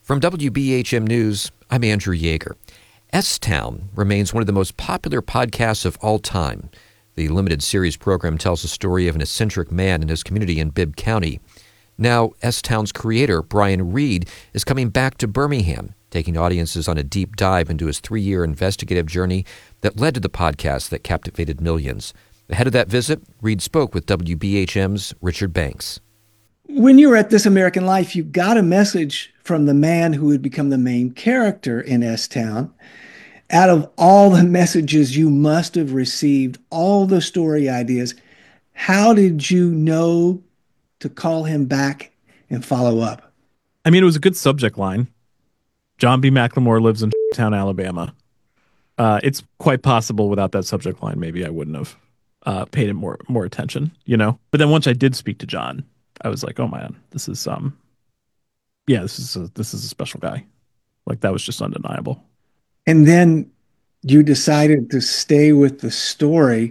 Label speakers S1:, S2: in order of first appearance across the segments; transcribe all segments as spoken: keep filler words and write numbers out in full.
S1: From W B H M News, I'm Andrew Yeager. S-Town remains one of the most popular podcasts of all time. The limited series program tells the story of an eccentric man and his community in Bibb County. Now, S-Town's creator, Brian Reed, is coming back to Birmingham, taking audiences on a deep dive into his three-year investigative journey that led to the podcast that captivated millions. Ahead of that visit, Reed spoke with W B H M's Richard Banks.
S2: When you were at This American Life, you got a message from the man who would become the main character in S-Town. Out of all the messages you must have received, all the story ideas, how did you know to call him back and follow up?
S3: I mean, it was a good subject line. John B. McLemore lives in town, Alabama. Uh, it's quite possible without that subject line, maybe I wouldn't have uh, paid it more more attention, you know? But then once I did speak to John, I was like, oh man, this is, um, yeah, this is a, this is a special guy. Like, that was just undeniable.
S2: And then you decided to stay with the story.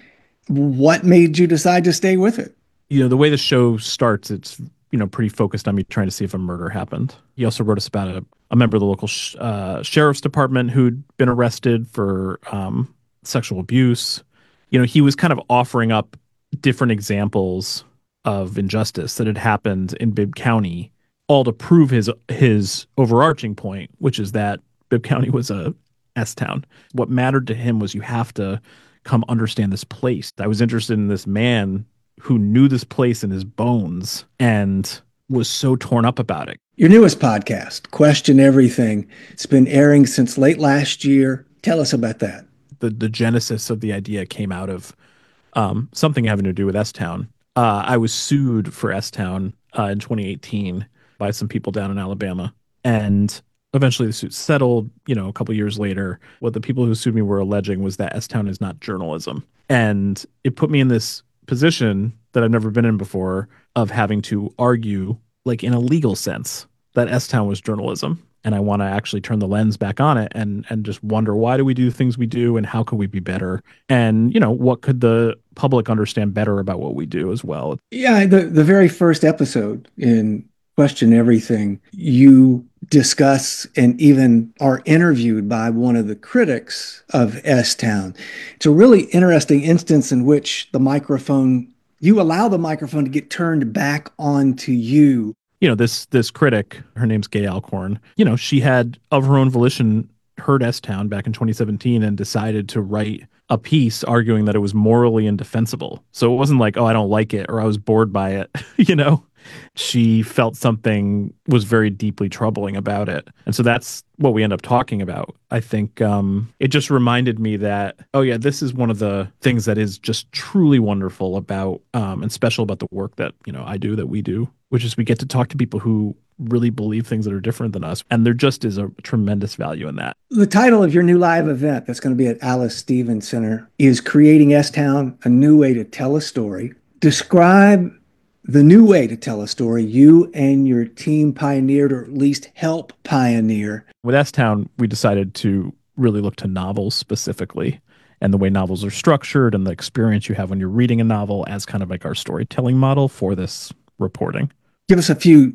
S2: What made you decide to stay with it?
S3: You know, the way the show starts, it's, you know, pretty focused on me trying to see if a murder happened. He also wrote us about a, a member of the local sh- uh, sheriff's department who'd been arrested for um, sexual abuse. You know, he was kind of offering up different examples of injustice that had happened in Bibb County, all to prove his his overarching point, which is that Bibb County was a S-Town. What mattered to him was you have to come understand this place. I was interested in this man who knew this place in his bones and was so torn up about it.
S2: Your newest podcast, Question Everything, it's been airing since late last year. Tell us about that.
S3: The the genesis of the idea came out of um, something having to do with S-Town. Uh, I was sued for S-Town uh, in twenty eighteen by some people down in Alabama, and eventually the suit settled. You know, a couple years later, what the people who sued me were alleging was that S-Town is not journalism, and it put me in this position that I've never been in before of having to argue, like in a legal sense, that S-Town was journalism. And I want to actually turn the lens back on it and and just wonder, why do we do the things we do and how could we be better? And, you know, what could the public understand better about what we do as well?
S2: Yeah, the, the very first episode in Question Everything, you discuss and even are interviewed by one of the critics of S-Town. It's a really interesting instance in which the microphone, you allow the microphone to get turned back onto you.
S3: You know, this this critic, her name's Gay Alcorn, you know, she had, of her own volition, heard S-Town back in twenty seventeen and decided to write a piece arguing that it was morally indefensible. So it wasn't like, oh, I don't like it or I was bored by it, you know? She felt something was very deeply troubling about it. And so that's what we end up talking about. I think um, it just reminded me that, oh yeah, this is one of the things that is just truly wonderful about um, and special about the work that, you know, I do, that we do, which is we get to talk to people who really believe things that are different than us. And there just is a tremendous value in that.
S2: The title of your new live event that's going to be at Alice Stevens Center is Creating S-Town, a New Way to Tell a Story. Describe the new way to tell a story you and your team pioneered, or at least help pioneer.
S3: With S-Town, we decided to really look to novels specifically and the way novels are structured and the experience you have when you're reading a novel as kind of like our storytelling model for this reporting.
S2: Give us a few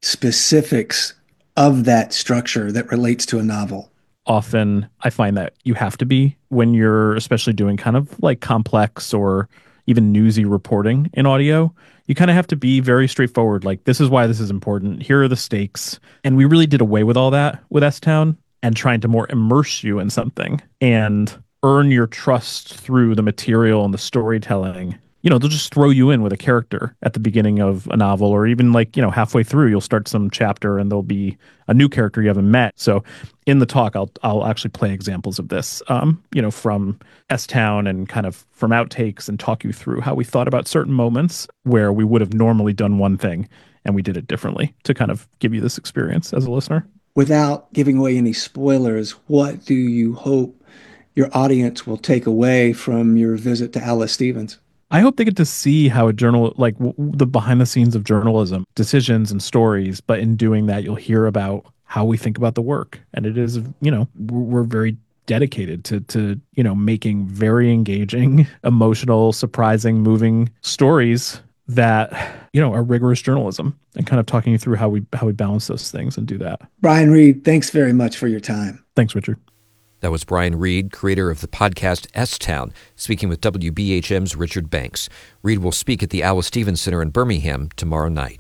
S2: specifics of that structure that relates to a novel.
S3: Often I find that you have to be, when you're especially doing kind of like complex or even newsy reporting in audio, you kind of have to be very straightforward. Like, this is why this is important. Here are the stakes. And we really did away with all that with S-Town and trying to more immerse you in something and earn your trust through the material and the storytelling. You know, they'll just throw you in with a character at the beginning of a novel, or even like, you know, halfway through, you'll start some chapter and there'll be a new character you haven't met. So in the talk, I'll I'll actually play examples of this, um, you know, from S-Town and kind of from outtakes, and talk you through how we thought about certain moments where we would have normally done one thing and we did it differently to kind of give you this experience as a listener.
S2: Without giving away any spoilers, what do you hope your audience will take away from your visit to Alice Stevens?
S3: I hope they get to see how a journal, like w- the behind the scenes of journalism, decisions and stories. But in doing that, you'll hear about how we think about the work. And it is, you know, we're, we're very dedicated to, to, you know, making very engaging, emotional, surprising, moving stories that, you know, are rigorous journalism, and kind of talking you through how we how we balance those things and do that.
S2: Brian Reed, thanks very much for your time.
S3: Thanks, Richard.
S1: That was Brian Reed, creator of the podcast S-Town, speaking with W B H M's Richard Banks. Reed will speak at the Alice Stevens Center in Birmingham tomorrow night.